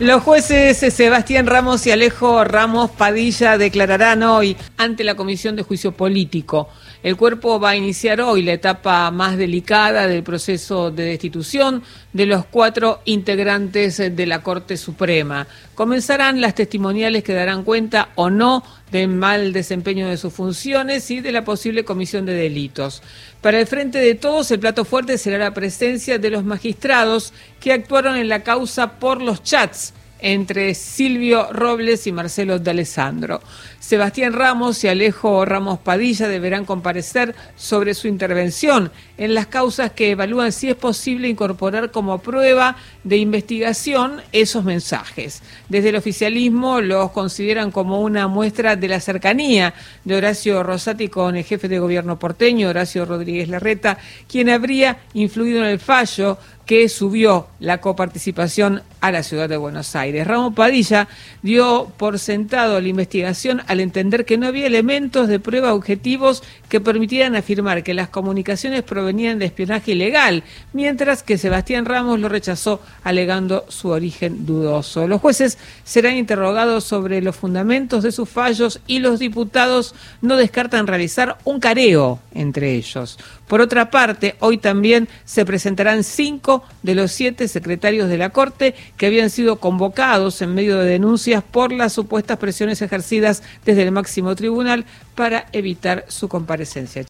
Los jueces Sebastián Ramos y Alejo Ramos Padilla declararán hoy ante la Comisión de Juicio Político. El cuerpo va a iniciar hoy la etapa más delicada del proceso de destitución de los 4 integrantes de la Corte Suprema. Comenzarán las testimoniales que darán cuenta o no del mal desempeño de sus funciones y de la posible comisión de delitos. Para el Frente de Todos, el plato fuerte será la presencia de los magistrados que actuaron en la causa por los chats entre Silvio Robles y Marcelo D'Alessandro. Sebastián Ramos y Alejo Ramos Padilla deberán comparecer sobre su intervención en las causas que evalúan si es posible incorporar como prueba de investigación esos mensajes. Desde el oficialismo los consideran como una muestra de la cercanía de Horacio Rosati con el jefe de gobierno porteño, Horacio Rodríguez Larreta, quien habría influido en el fallo que subió la coparticipación a la ciudad de Buenos Aires. Ramos Padilla dio por sentado la investigación al entender que no había elementos de prueba objetivos que permitieran afirmar que las comunicaciones provenían de espionaje ilegal, mientras que Sebastián Ramos lo rechazó alegando su origen dudoso. Los jueces serán interrogados sobre los fundamentos de sus fallos y los diputados no descartan realizar un careo entre ellos. Por otra parte, hoy también se presentarán 5 de los 7 secretarios de la Corte que habían sido convocados en medio de denuncias por las supuestas presiones ejercidas desde el máximo tribunal para evitar su comparecencia.